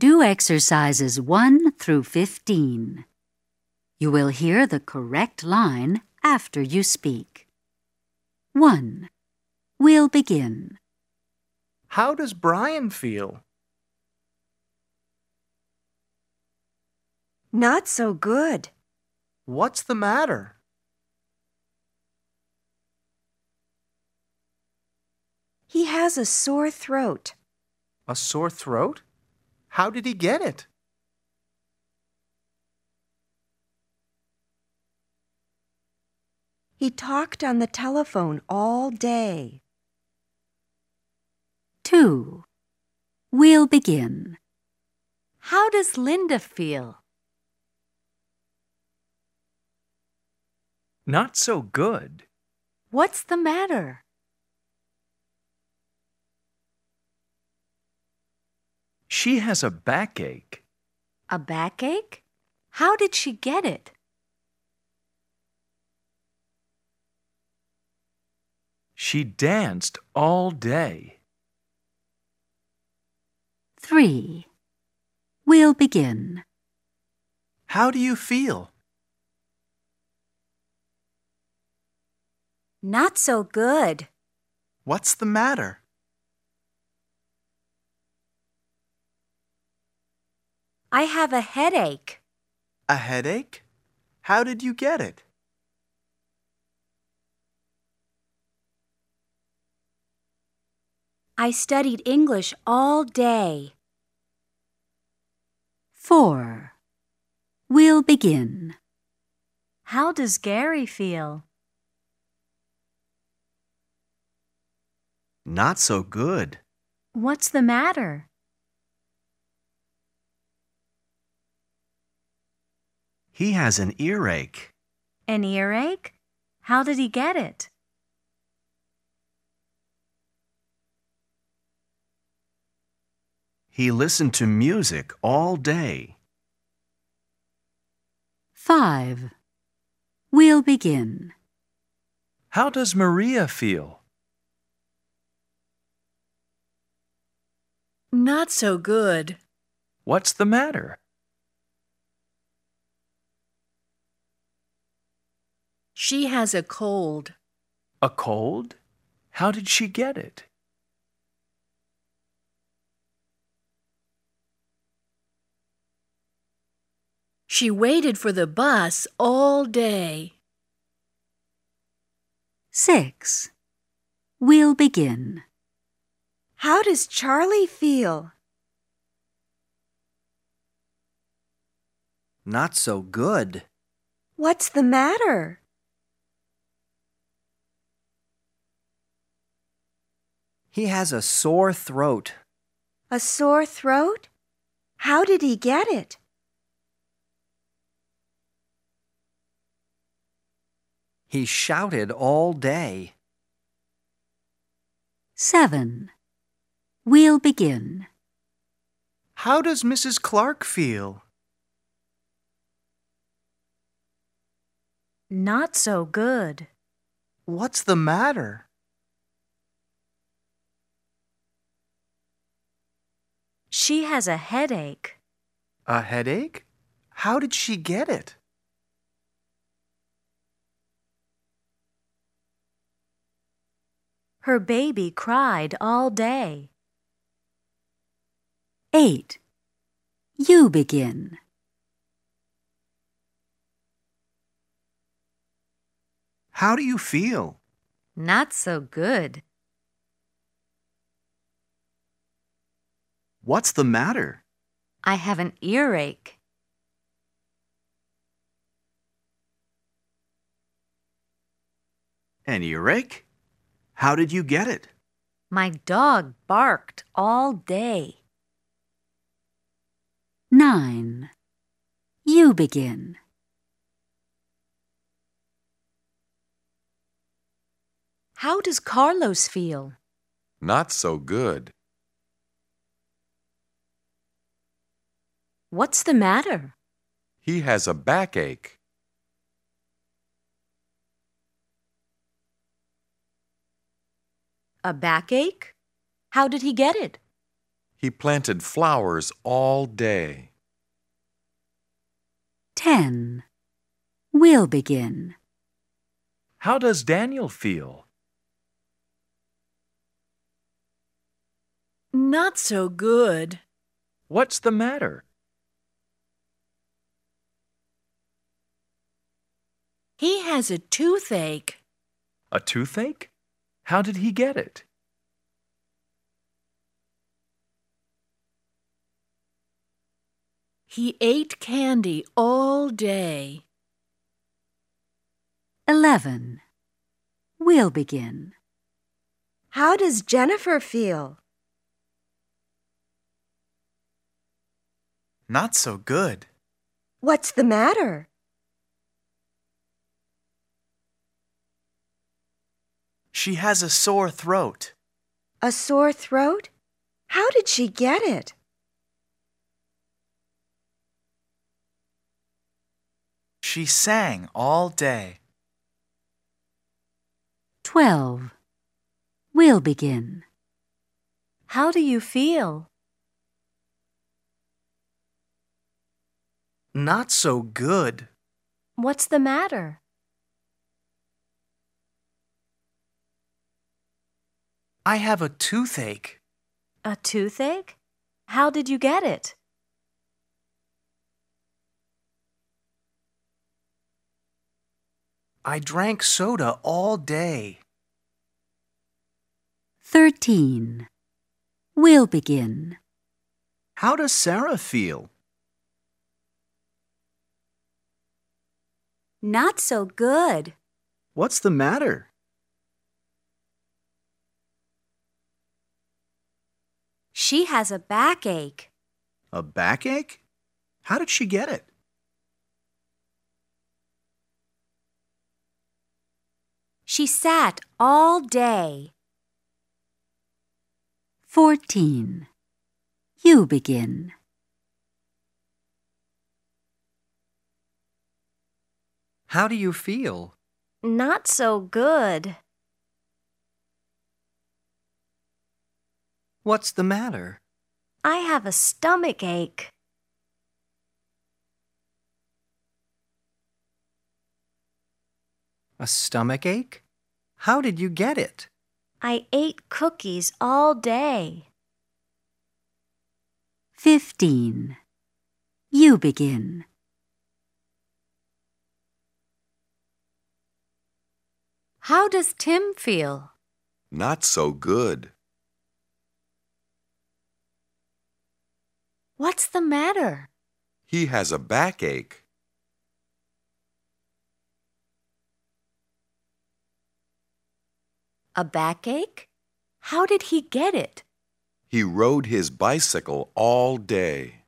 do exercises 1 through 15. You will hear the correct line after you speak. 1. We'll begin. How does Brian feel? Not so good. What's the matter? He has a sore throat. A sore throat? How did he get it? He talked on the telephone all day. 2. We'll begin. How does Linda feel? Not so good. What's the matter? She has a backache. A backache? How did she get it? She danced all day. 3. We'll begin. How do you feel? Not so good. What's the matter? I have a headache. A headache? How did you get it? I studied English all day. 4. We'll begin. How does Gary feel? Not so good. What's the matter? He has an earache. An earache? How did he get it? He listened to music all day. 5. We'll begin. How does Maria feel? Not so good. What's the matter? She has a cold. A cold? How did she get it? She waited for the bus all day. 6. We'll begin. How does Charlie feel? Not so good. What's the matter? He has a sore throat. A sore throat? How did he get it? He shouted all day. 7. We'll begin. How does Mrs. Clark feel? Not so good. What's the matter? She has a headache. A headache? How did she get it? Her baby cried all day. 8. You begin. How do you feel? Not so good. What's the matter? I have an earache. An earache? How did you get it? My dog barked all day. 9. You begin. How does Carlos feel? Not so good. What's the matter? He has a backache. A backache? How did he get it? He planted flowers all day. 10. We'll begin. How does Daniel feel? Not so good. What's the matter? He has a toothache. A toothache? How did he get it? He ate candy all day. 11. We'll begin. How does Jennifer feel? Not so good. What's the matter? She has a sore throat. A sore throat? How did she get it? She sang all day. 12. We'll begin. How do you feel? Not so good. What's the matter? I have a toothache. A toothache? How did you get it? I drank soda all day. 13. We'll begin. How does Sarah feel? Not so good. What's the matter? She has a backache. A backache? How did she get it? She sat all day. 14. You begin. How do you feel? Not so good. What's the matter? I have a stomach ache. A stomach ache? How did you get it? I ate cookies all day. 15. You begin. How does Tim feel? Not so good. What's the matter? He has a backache. A backache? How did he get it? He rode his bicycle all day.